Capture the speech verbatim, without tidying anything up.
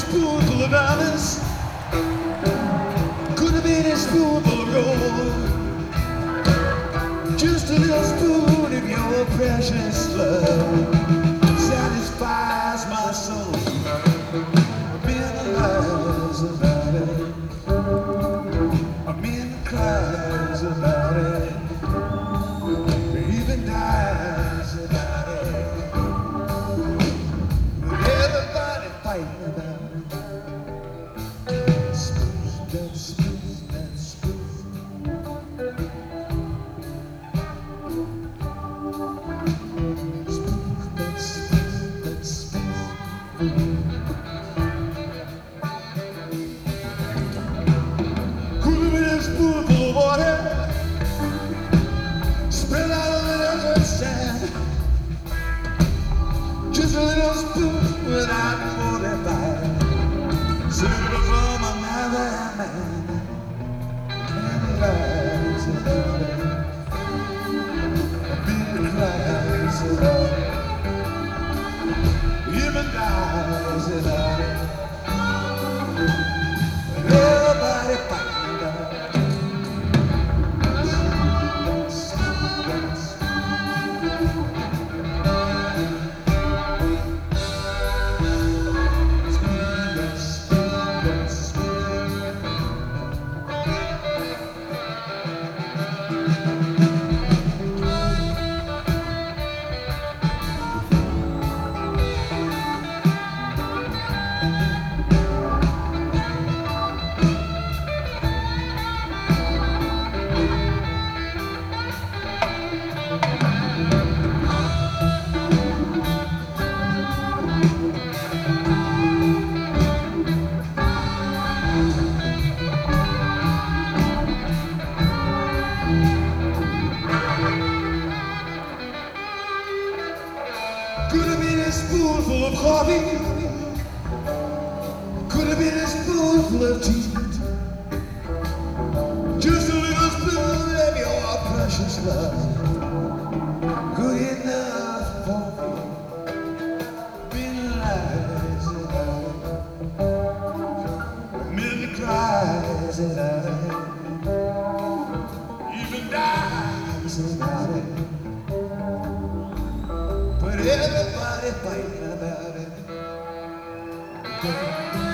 spoonful of diamonds, could have been a spoonful of gold. Just a little spoon of your precious love satisfies my soul. Realize about it, a man cries about it, even dies about it. But everybody fighting about it. Spoon, that spoon, that spoon. Spoon, that spoon, that spoon. Spoonful of water spread out on the desert sand. Just a little spoon without forty-five. Silver from another man. And lies about it. Baby cries about it. Even dies about it. Everybody fighting about it. Could have been a spoonful of coffee, could have been a spoonful of tea. Just a little spoon of your precious love, good enough for me. Been lies about it, million cries about it, even dies about it. But everybody fighting about it.